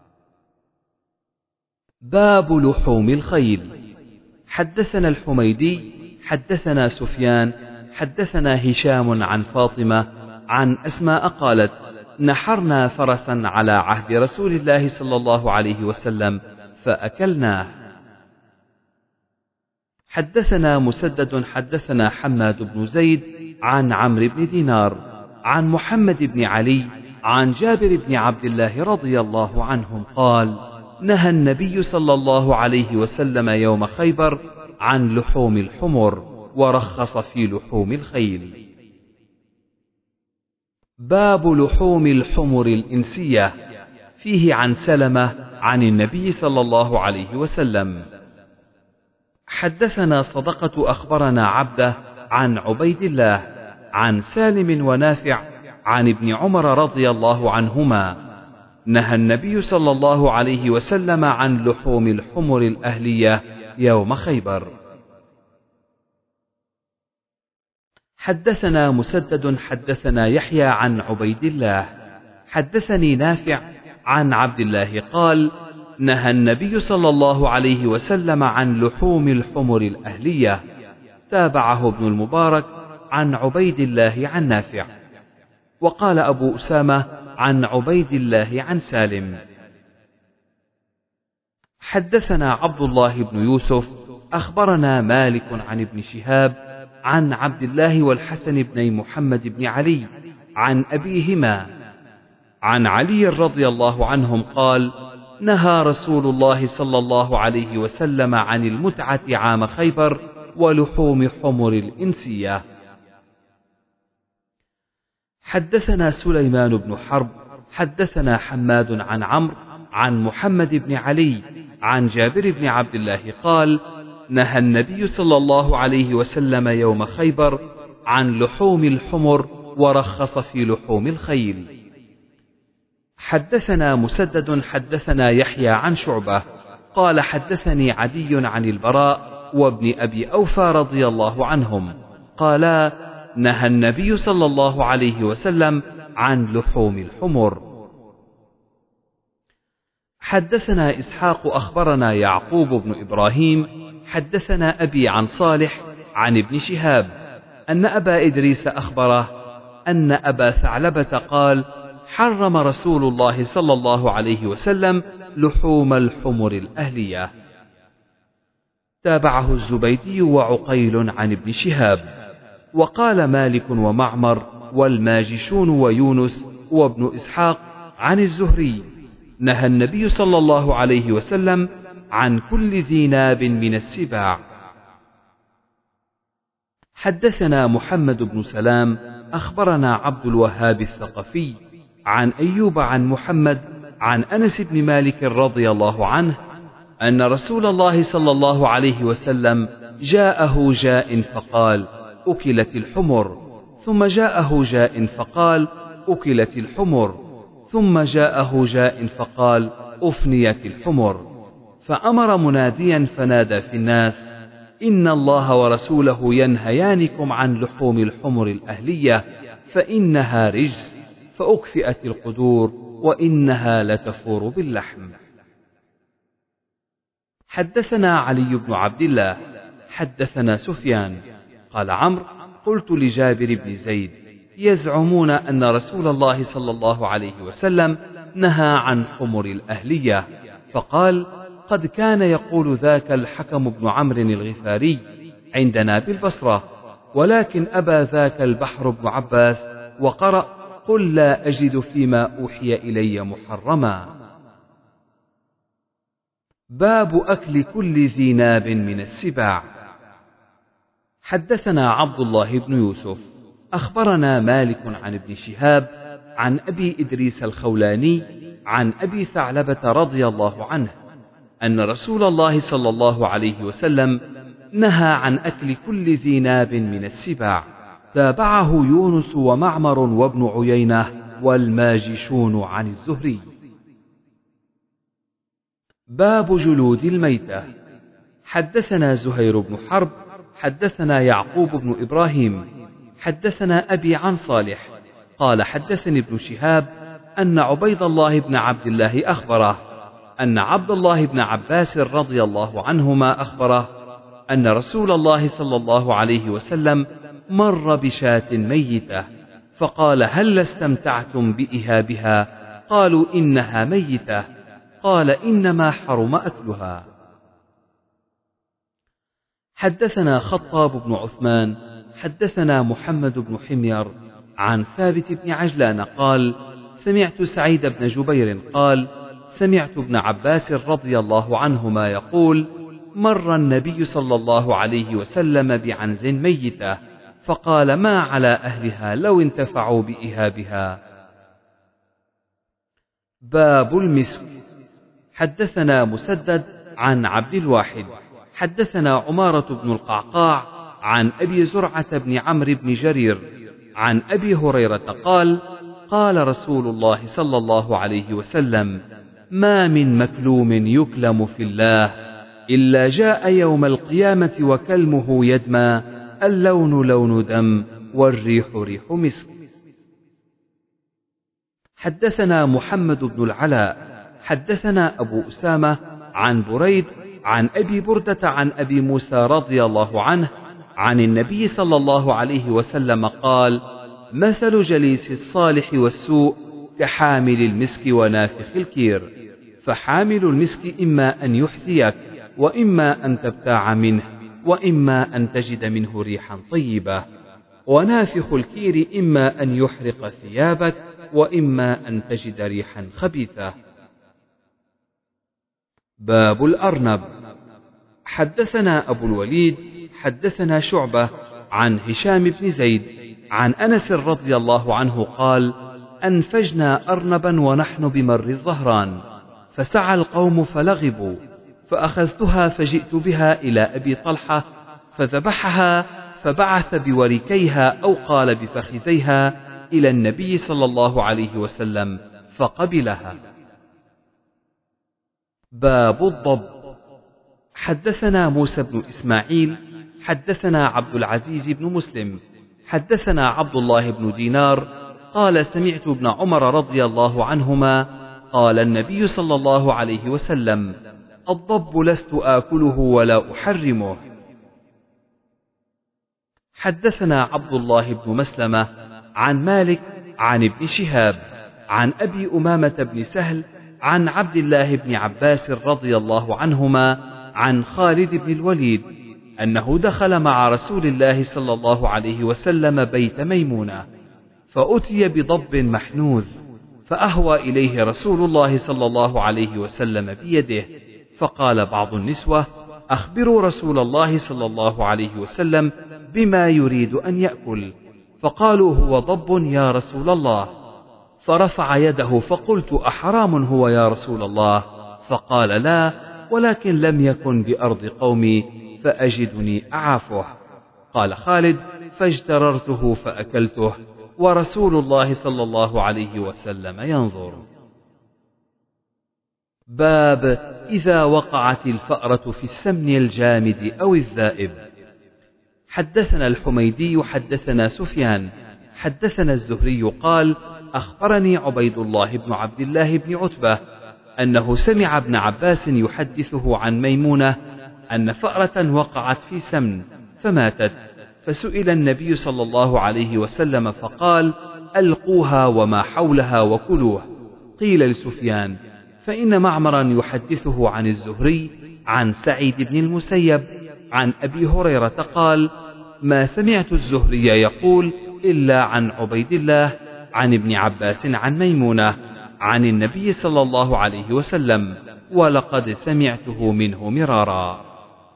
باب لحوم الخيل. حدثنا الحميدي حدثنا سفيان حدثنا هشام عن فاطمة عن أسماء قالت نحرنا فرسا على عهد رسول الله صلى الله عليه وسلم فأكلناه. حدثنا مسدد حدثنا حماد بن زيد عن عمرو بن دينار عن محمد بن علي عن جابر بن عبد الله رضي الله عنهم قال نهى النبي صلى الله عليه وسلم يوم خيبر عن لحوم الحمر ورخص في لحوم الخيل. باب لحوم الحمر الإنسية. فيه عن سلمة عن النبي صلى الله عليه وسلم. حدثنا صدقة أخبرنا عبده عن عبيد الله عن سالم ونافع عن ابن عمر رضي الله عنهما نهى النبي صلى الله عليه وسلم عن لحوم الحمر الأهلية يوم خيبر. حدثنا مسدد حدثنا يحيى عن عبيد الله حدثني نافع عن عبد الله قال نهى النبي صلى الله عليه وسلم عن لحوم الحمر الأهلية. تابعه ابن المبارك عن عبيد الله عن نافع. وقال أبو أسامة عن عبيد الله عن سالم. حدثنا عبد الله بن يوسف أخبرنا مالك عن ابن شهاب عن عبد الله والحسن بن محمد بن علي عن أبيهما عن علي رضي الله عنهم قال نهى رسول الله صلى الله عليه وسلم عن المتعة عام خيبر ولحوم حمر الإنسية. حدثنا سليمان بن حرب حدثنا حماد عن عمرو عن محمد بن علي عن جابر بن عبد الله قال نهى النبي صلى الله عليه وسلم يوم خيبر عن لحوم الحمر ورخص في لحوم الخيل. حدثنا مسدد حدثنا يحيى عن شعبة قال حدثني عدي عن البراء وابن أبي أوفى رضي الله عنهم قالا نهى النبي صلى الله عليه وسلم عن لحوم الحمر. حدثنا إسحاق أخبرنا يعقوب بن إبراهيم حدثنا أبي عن صالح عن ابن شهاب أن أبا إدريس أخبره أن أبا ثعلبة قال حرم رسول الله صلى الله عليه وسلم لحوم الحمر الأهلية. تابعه الزبيدي وعقيل عن ابن شهاب. وقال مالك ومعمر والماجشون ويونس وابن إسحاق عن الزهري نهى النبي صلى الله عليه وسلم عن كل ذي ناب من السباع. حدثنا محمد بن سلام أخبرنا عبد الوهاب الثقفي عن أيوب عن محمد عن أنس بن مالك رضي الله عنه أن رسول الله صلى الله عليه وسلم جاءه جاء فقال أكلت الحمر، ثم جاءه جاء فقال أكلت الحمر، ثم جاءه جاء فقال أفنيت الحمر، فأمر مناديا فنادى في الناس إن الله ورسوله ينهيانكم عن لحوم الحمر الأهلية فإنها رجس، فأكفئت القدور وإنها لتفور باللحم. حدثنا علي بن عبد الله حدثنا سفيان قال عمرو قلت لجابر بن زيد يزعمون أن رسول الله صلى الله عليه وسلم نهى عن حمر الأهلية، فقال قد كان يقول ذاك الحكم بن عمرو الغفاري عندنا بالبصرة، ولكن أبى ذاك البحر بن عباس وقرأ قل لا أجد فيما أوحي إلي محرما. باب أكل كل ذي ناب من السباع. حدثنا عبد الله بن يوسف أخبرنا مالك عن ابن شهاب عن أبي إدريس الخولاني عن أبي ثعلبة رضي الله عنه أن رسول الله صلى الله عليه وسلم نهى عن أكل كل ذي ناب من السباع. تابعه يونس ومعمر وابن عيينة والماجشون عن الزهري. باب جلود الميتة. حدثنا زهير بن حرب حدثنا يعقوب بن إبراهيم حدثنا أبي عن صالح قال حدثني ابن شهاب أن عبيد الله بن عبد الله أخبره أن عبد الله بن عباس رضي الله عنهما أخبره أن رسول الله صلى الله عليه وسلم مر بشاة ميتة فقال هل استمتعتم بإهابها؟ قالوا إنها ميتة. قال إنما حرم أكلها. حدثنا خطاب بن عثمان حدثنا محمد بن حمير عن ثابت بن عجلان قال سمعت سعيد بن جبير قال سمعت ابن عباس رضي الله عنهما يقول مر النبي صلى الله عليه وسلم بعنز ميتة فقال ما على أهلها لو انتفعوا بإهابها. باب المسك. حدثنا مسدد عن عبد الواحد حدثنا عمارة بن القعقاع عن أبي زرعة بن عمرو بن جرير عن أبي هريرة قال قال رسول الله صلى الله عليه وسلم ما من مكلوم يكلم في الله إلا جاء يوم القيامة وكلمه يدمى اللون لون دم والريح ريح مسك. حدثنا محمد بن العلاء حدثنا أبو أسامة عن بريد عن أبي بردة عن أبي موسى رضي الله عنه عن النبي صلى الله عليه وسلم قال مثل جليس الصالح والسوء كحامل المسك ونافخ الكير، فحامل المسك إما أن يحذيك وإما أن تبتاع منه وإما أن تجد منه ريحا طيبة، ونافخ الكير إما أن يحرق ثيابك وإما أن تجد ريحا خبيثة. باب الأرنب. حدثنا أبو الوليد حدثنا شعبة عن هشام بن زيد عن أنس رضي الله عنه قال أنفجنا أرنبا ونحن بمر الظهران فسعى القوم فلغبوا فأخذتها فجئت بها إلى أبي طلحة فذبحها فبعث بوركيها أو قال بفخذيها إلى النبي صلى الله عليه وسلم فقبلها. باب الضب. حدثنا موسى بن إسماعيل حدثنا عبد العزيز بن مسلم حدثنا عبد الله بن دينار قال سمعت ابن عمر رضي الله عنهما قال النبي صلى الله عليه وسلم الضب لست آكله ولا أحرمه. حدثنا عبد الله بن مسلمة عن مالك عن ابن شهاب عن أبي أمامة بن سهل عن عبد الله بن عباس رضي الله عنهما عن خالد بن الوليد أنه دخل مع رسول الله صلى الله عليه وسلم بيت ميمونة فأتي بضب محنوذ فأهوى إليه رسول الله صلى الله عليه وسلم بيده، فقال بعض النسوة أخبروا رسول الله صلى الله عليه وسلم بما يريد أن يأكل، فقالوا هو ضب يا رسول الله، فرفع يده فقلت أحرام هو يا رسول الله؟ فقال لا، ولكن لم يكن بأرض قومي فأجدني أعافه. قال خالد فاجتررته فأكلته ورسول الله صلى الله عليه وسلم ينظر. باب إذا وقعت الفأرة في السمن الجامد أو الذائب. حدثنا الحميدي حدثنا سفيان حدثنا الزهري قال أخبرني عبيد الله بن عبد الله بن عتبة أنه سمع ابن عباس يحدثه عن ميمونة أن فأرة وقعت في سمن فماتت، فسئل النبي صلى الله عليه وسلم فقال: ألقوها وما حولها وكلوه. قيل لسفيان: فإن معمرا يحدثه عن الزهري عن سعيد بن المسيب عن أبي هريرة قال: ما سمعت الزهري يقول إلا عن عبيد الله عن ابن عباس عن ميمونة عن النبي صلى الله عليه وسلم، ولقد سمعته منه مرارا.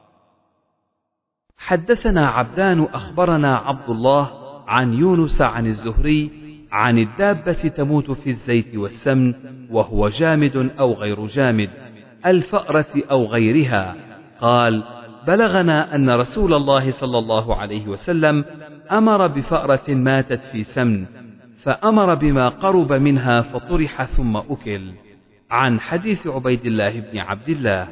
حدثنا عبدان أخبرنا عبد الله عن يونس عن الزهري عن الدابة تموت في الزيت والسمن وهو جامد أو غير جامد، الفأرة أو غيرها، قال: بلغنا أن رسول الله صلى الله عليه وسلم أمر بفأرة ماتت في سمن، فأمر بما قرب منها فطرح ثم أكل. عن حديث عبيد الله بن عبد الله.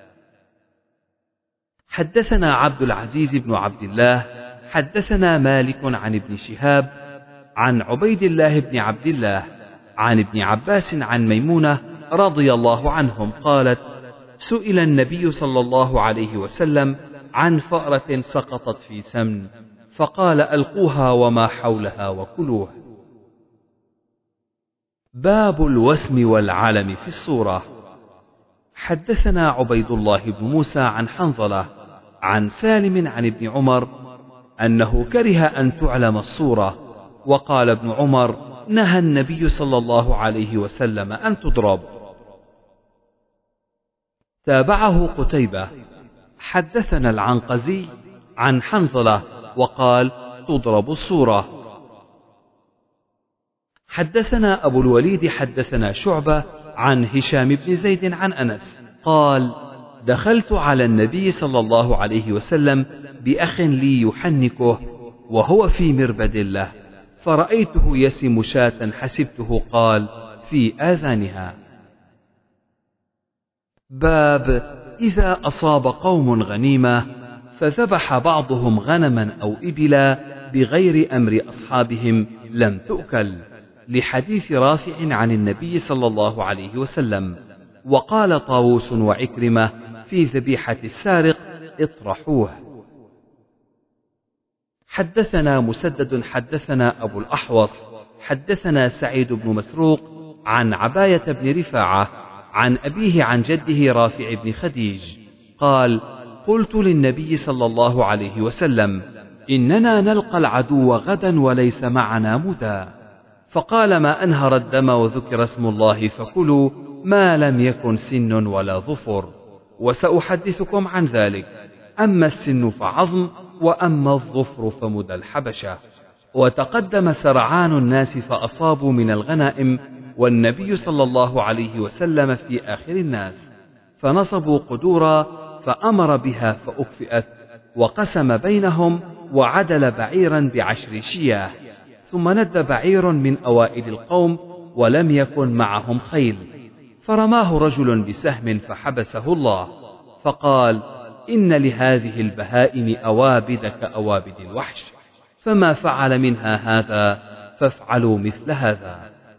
حدثنا عبد العزيز بن عبد الله حدثنا مالك عن ابن شهاب عن عبيد الله بن عبد الله عن ابن عباس عن ميمونة رضي الله عنهم قالت: سئل النبي صلى الله عليه وسلم عن فأرة سقطت في سمن، فقال: ألقوها وما حولها وكلوه. باب الوسم والعلم في الصورة. حدثنا عبيد الله بن موسى عن حنظلة عن سالم عن ابن عمر أنه كره أن تعلم الصورة، وقال ابن عمر: نهى النبي صلى الله عليه وسلم أن تضرب. تابعه قتيبة. حدثنا العنقزي عن حنظلة وقال: تضرب الصورة. حدثنا أبو الوليد حدثنا شعبة عن هشام بن زيد عن أنس قال: دخلت على النبي صلى الله عليه وسلم بأخ لي يحنكه وهو في مربد له، فرأيته يسم شاة حسبته قال: في آذانها. باب إذا أصاب قوم غنيمة فذبح بعضهم غنما أو إبلا بغير أمر أصحابهم لم تؤكل، لحديث رافع عن النبي صلى الله عليه وسلم. وقال طاووس وعكرمة في ذبيحة السارق: اطرحوه. حدثنا مسدد حدثنا أبو الأحوص حدثنا سعيد بن مسروق عن عباية بن رفاعة عن أبيه عن جده رافع بن خديج قال: قلت للنبي صلى الله عليه وسلم: إننا نلقى العدو غدا وليس معنا مدى، فقال: ما أنهر الدم وذكر اسم الله فكلوا ما لم يكن سن ولا ظفر، وسأحدثكم عن ذلك. أما السن فعظم، وأما الظفر فمدى الحبشة. وتقدم سرعان الناس فأصابوا من الغنائم، والنبي صلى الله عليه وسلم في آخر الناس، فنصبوا قدورا فأمر بها فأكفئت، وقسم بينهم وعدل بعيرا بعشر شياه، ثم ند بعير من أوائل القوم ولم يكن معهم خيل، فرماه رجل بسهم فحبسه الله، فقال: إن لهذه البهائم أوابد كأوابد الوحش، فما فعل منها هذا فافعلوا مثل هذا.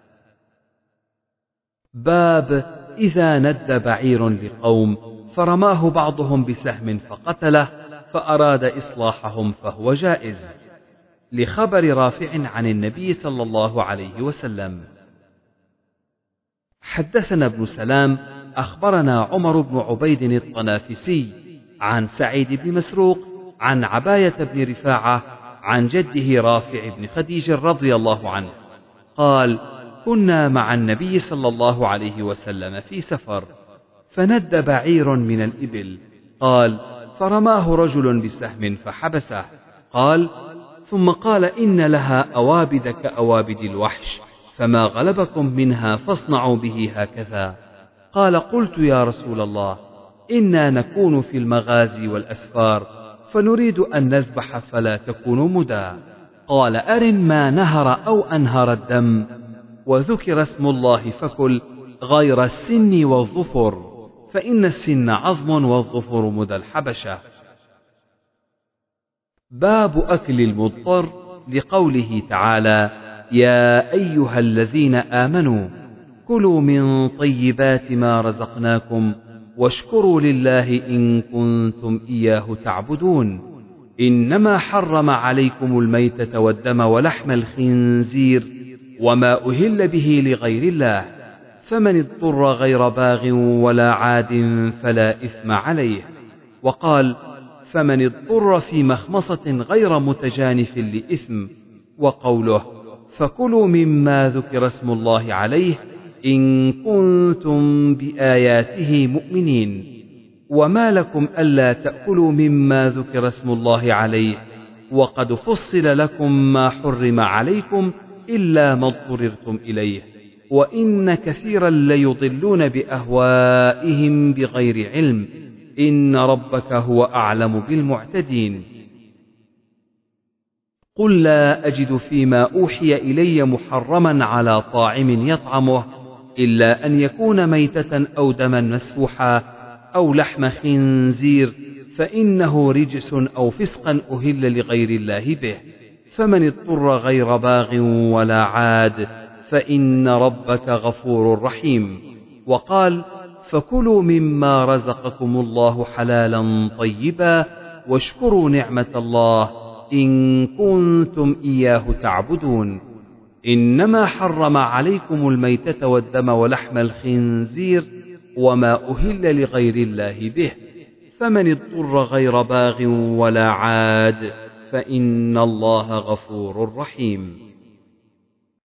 باب إذا ند بعير لقوم فرماه بعضهم بسهم فقتله فأراد إصلاحهم فهو جائز، لخبر رافع عن النبي صلى الله عليه وسلم. حدثنا ابن سلام أخبرنا عمر بن عبيد الطنافسي عن سعيد بن مسروق عن عباية بن رفاعة عن جده رافع بن خديج رضي الله عنه قال: كنا مع النبي صلى الله عليه وسلم في سفر، فند بعير من الإبل، قال: فرماه رجل بسهم فحبسه، قال: ثم قال: إن لها أوابد كأوابد الوحش، فما غلبكم منها فاصنعوا به هكذا. قال: قلت يا رسول الله، إنا نكون في المغازي والأسفار فنريد أن نذبح فلا تكون مدى. قال: أرن ما نهر أو أنهر الدم، وذكر اسم الله فكل، غير السن والظفر، فإن السن عظم والظفر مدى الحبشة. باب أكل المضطر، لقوله تعالى: يا أيها الذين آمنوا كلوا من طيبات ما رزقناكم واشكروا لله إن كنتم إياه تعبدون. إنما حرم عليكم الميتة والدم ولحم الخنزير وما أهل به لغير الله، فمن اضطر غير باغ ولا عاد فلا إثم عليه. وقال: فمن اضطر في مخمصة غير متجانف لإثم. وقوله: فكلوا مما ذكر اسم الله عليه إن كنتم بآياته مؤمنين. وما لكم ألا تأكلوا مما ذكر اسم الله عليه وقد فصل لكم ما حرم عليكم إلا ما اضطررتم إليه، وإن كثيرا ليضلون بأهوائهم بغير علم، إن ربك هو أعلم بالمعتدين. قل لا أجد فيما أوحي إلي محرما على طاعم يطعمه إلا أن يكون ميتة أو دما مسفوحا أو لحم خنزير فإنه رجس أو فسقا أهل لغير الله به، فمن اضطر غير باغ ولا عاد فإن ربك غفور رحيم. وقال: فكلوا مما رزقكم الله حلالا طيبا واشكروا نعمة الله إن كنتم إياه تعبدون. إنما حرم عليكم الميتة والدم ولحم الخنزير وما أهل لغير الله به، فمن اضطر غير باغ ولا عاد فإن الله غفور رحيم.